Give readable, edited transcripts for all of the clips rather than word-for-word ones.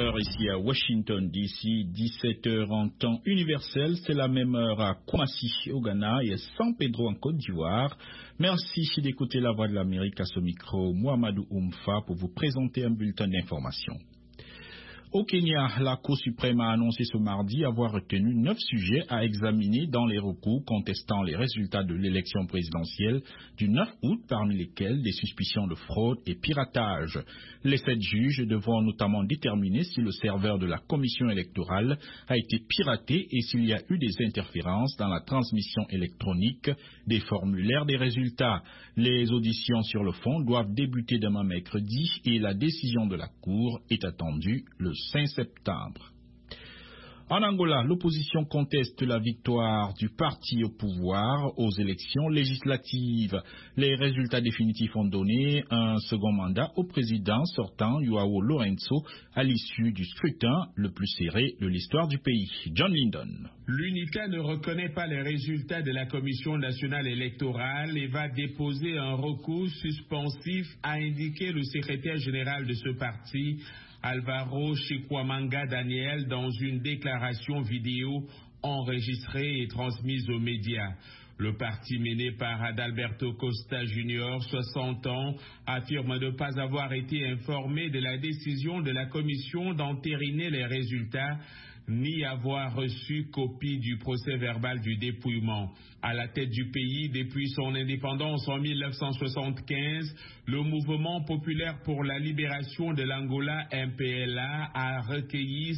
16h ici à Washington DC, 17h en temps universel, c'est la même heure à Kumasi au Ghana et San Pedro en Côte d'Ivoire. Merci d'écouter la voix de l'Amérique à ce micro, Mohamedou Oumfa, pour vous présenter un bulletin d'information. Au Kenya, la Cour suprême a annoncé ce mardi avoir retenu 9 sujets à examiner dans les recours contestant les résultats de l'élection présidentielle du 9 août, parmi lesquels des suspicions de fraude et piratage. Les 7 juges devront notamment déterminer si le serveur de la commission électorale a été piraté et s'il y a eu des interférences dans la transmission électronique des formulaires des résultats. Les auditions sur le fond doivent débuter demain mercredi et la décision de la Cour est attendue le 5 septembre. En Angola, l'opposition conteste la victoire du parti au pouvoir aux élections législatives. Les résultats définitifs ont donné un second mandat au président sortant, João Lourenço, à l'issue du scrutin le plus serré de l'histoire du pays. John Lyndon. L'UNITA ne reconnaît pas les résultats de la Commission nationale électorale et va déposer un recours suspensif, a indiqué le secrétaire général de ce parti, Alvaro Chikwamanga Daniel, dans une déclaration vidéo enregistrée et transmise aux médias. Le parti mené par Adalberto Costa Jr., 60 ans, affirme ne pas avoir été informé de la décision de la commission d'entériner les résultats, ni avoir reçu copie du procès verbal du dépouillement. À la tête du pays depuis son indépendance en 1975, le mouvement populaire pour la libération de l'Angola, MPLA, a recueilli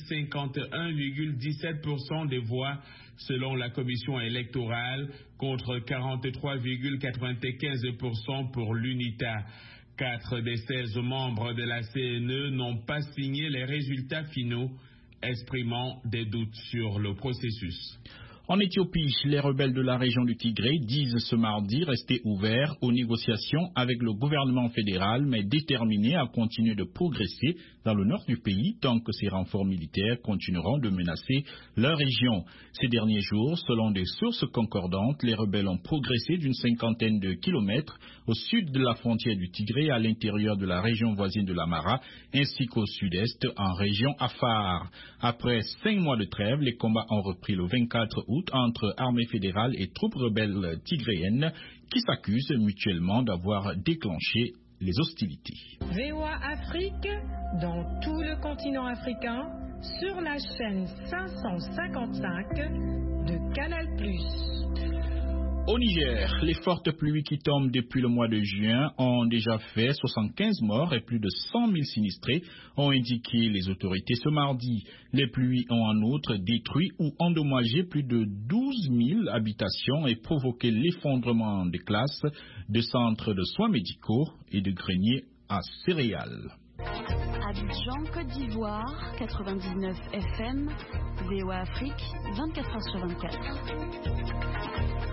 51,17% des voix selon la commission électorale, contre 43,95% pour l'UNITA. 4 des 16 membres de la CNE n'ont pas signé les résultats finaux, exprimant des doutes sur le processus. En Éthiopie, les rebelles de la région du Tigré disent ce mardi rester ouverts aux négociations avec le gouvernement fédéral, mais déterminés à continuer de progresser dans le nord du pays tant que ces renforts militaires continueront de menacer leur région. Ces derniers jours, selon des sources concordantes, les rebelles ont progressé d'une 50aine de kilomètres au sud de la frontière du Tigré, à l'intérieur de la région voisine de l'Amara, ainsi qu'au sud-est en région Afar. Après 5 mois de trêve, les combats ont repris le 24 août entre armée fédérale et troupes rebelles tigréennes qui s'accusent mutuellement d'avoir déclenché les hostilités. VOA Afrique dans tout le continent africain sur la chaîne 555 de Canal+. Au Niger, les fortes pluies qui tombent depuis le mois de juin ont déjà fait 75 morts et plus de 100 000 sinistrés, ont indiqué les autorités ce mardi. Les pluies ont en outre détruit ou endommagé plus de 12 000 habitations et provoqué l'effondrement des classes, de centres de soins médicaux et de greniers à céréales. Abidjan, Côte d'Ivoire, 99 FM, VOA Afrique, 24h sur 24.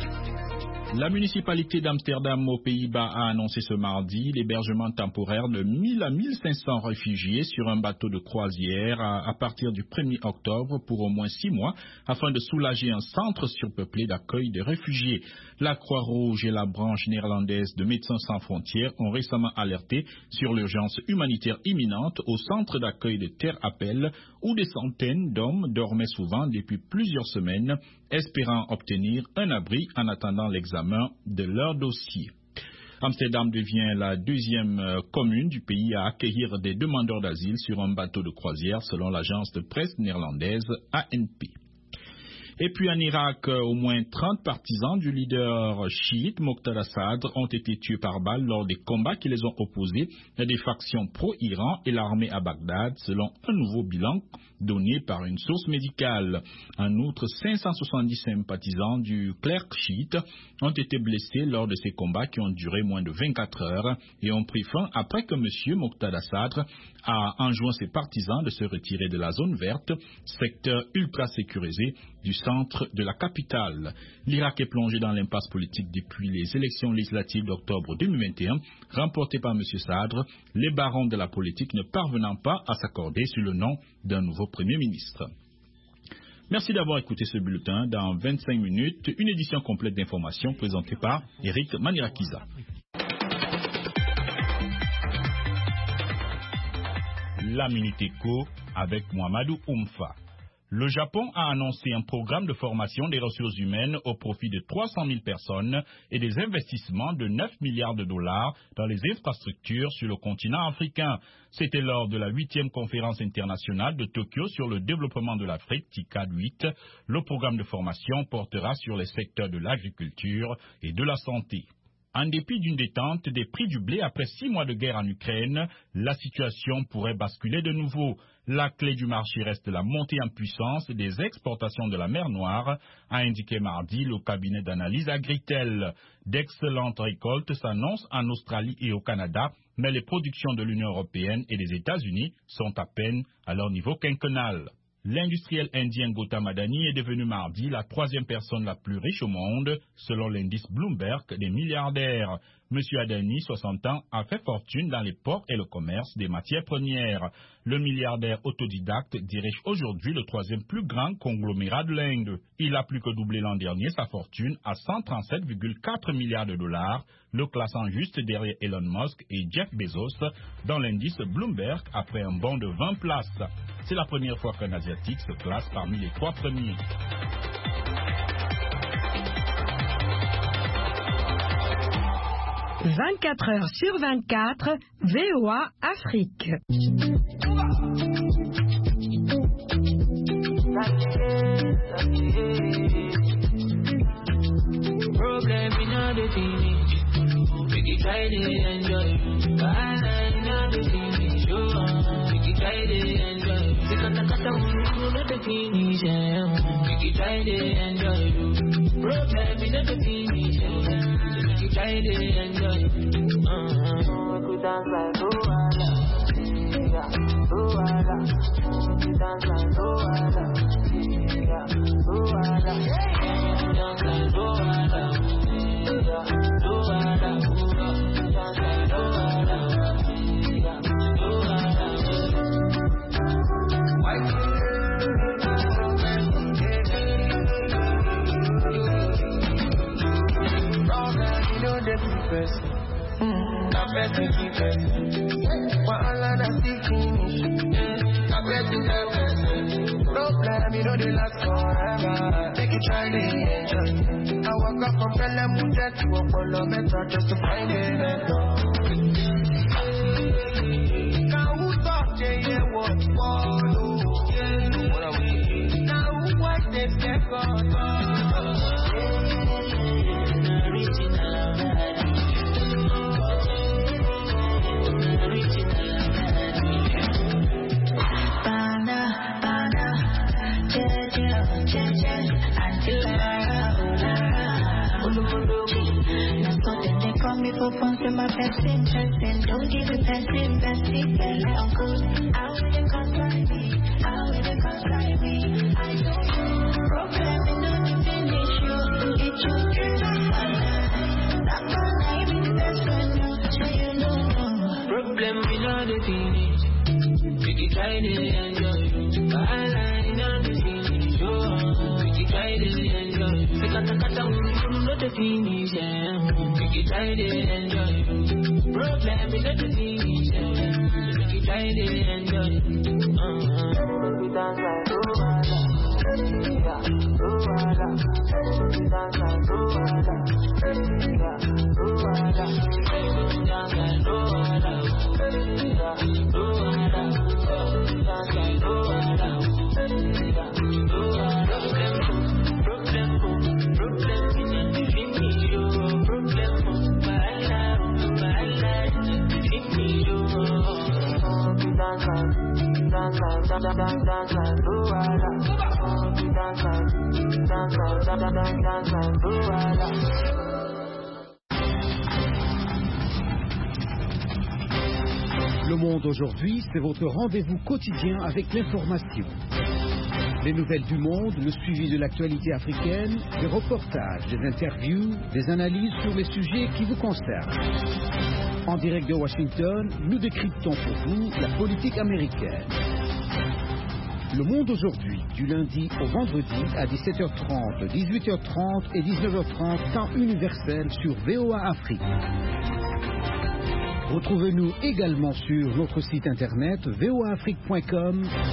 La municipalité d'Amsterdam aux Pays-Bas a annoncé ce mardi l'hébergement temporaire de 1000 à 1500 réfugiés sur un bateau de croisière à partir du 1er octobre pour au moins 6 mois afin de soulager un centre surpeuplé d'accueil de réfugiés. La Croix-Rouge et la branche néerlandaise de Médecins sans frontières ont récemment alerté sur l'urgence humanitaire imminente au centre d'accueil de Terre Appel où des centaines d'hommes dormaient souvent depuis plusieurs semaines, espérant obtenir un abri en attendant l'examen de leur dossier. Amsterdam devient la 2e commune du pays à accueillir des demandeurs d'asile sur un bateau de croisière selon l'agence de presse néerlandaise ANP. Et puis en Irak, au moins 30 partisans du leader chiite Moqtada Sadr ont été tués par balle lors des combats qui les ont opposés à des factions pro-Iran et l'armée à Bagdad, selon un nouveau bilan donné par une source médicale. En outre, 570 sympathisants du clergé chiite ont été blessés lors de ces combats qui ont duré moins de 24 heures et ont pris fin après que M. Moqtada Sadr a enjoint ses partisans de se retirer de la zone verte, secteur ultra sécurisé du centre de la capitale. L'Irak est plongé dans l'impasse politique depuis les élections législatives d'octobre 2021, remportées par M. Sadr, les barons de la politique ne parvenant pas à s'accorder sur le nom d'un nouveau Premier ministre. Merci d'avoir écouté ce bulletin. Dans 25 minutes, une édition complète d'informations présentée par Eric Manirakiza. la Minute Éco avec Mohamedou Oumfa. Le Japon a annoncé un programme de formation des ressources humaines au profit de 300 000 personnes et des investissements de 9 milliards de dollars dans les infrastructures sur le continent africain. C'était lors de la 8e conférence internationale de Tokyo sur le développement de l'Afrique, TICAD 8. Le programme de formation portera sur les secteurs de l'agriculture et de la santé. En dépit d'une détente des prix du blé après 6 mois de guerre en Ukraine, la situation pourrait basculer de nouveau. La clé du marché reste la montée en puissance des exportations de la mer Noire, a indiqué mardi le cabinet d'analyse Agritel. D'excellentes récoltes s'annoncent en Australie et au Canada, mais les productions de l'Union européenne et des États-Unis sont à peine à leur niveau quinquennal. L'industriel indien Gautam Adani est devenu mardi la 3e personne la plus riche au monde, selon l'indice Bloomberg des milliardaires. Monsieur Adani, 60 ans, a fait fortune dans les ports et le commerce des matières premières. Le milliardaire autodidacte dirige aujourd'hui le 3e plus grand conglomérat de l'Inde. Il a plus que doublé l'an dernier sa fortune à 137,4 milliards de dollars, le classant juste derrière Elon Musk et Jeff Bezos dans l'indice Bloomberg après un bond de 20 places. C'est la première fois qu'un Asiatique se classe parmi les 3 premiers. « 24 heures sur 24, VOA Afrique. Try to enjoy. We dance like Luala, yeah, Luala. We dance like Luala, yeah, Luala. Dance like Luala, yeah, Luala. Dance like Luala, yeah, Luala. Problem, you know they last forever. Take it, try to enjoy. I walk up from Pelemuta to Apollo Metro just to find it. Now who talk, yeah, what follow? Now who watch they step on? For fun to my best interest and don't give a best investing. I'm good. How will it cost like me? How will it cost like me? I don't know. Problem is not the finish you. It's your dream. That's why I be the best friend you. So you know. Problem is not the finish. We can try to enjoy. I like not the finish. We can try to enjoy. We got not the finish. We can try to enjoy. Problem is not the finish. We can try to enjoy. We dance like Luala, yeah, Luala. We dance like Luala, yeah, Luala. We dance like Luala, yeah, Luala. We dance like Luala, yeah, Luala. Problem is not the finish. Le Monde aujourd'hui, c'est votre rendez-vous quotidien avec l'information. Les nouvelles du monde, le suivi de l'actualité africaine, des reportages, des interviews, des analyses sur les sujets qui vous concernent. En direct de Washington, nous décryptons pour vous la politique américaine. Le Monde aujourd'hui, du lundi au vendredi à 17h30, 18h30 et 19h30, temps universel sur VOA Afrique. Retrouvez-nous également sur notre site internet voaafrique.com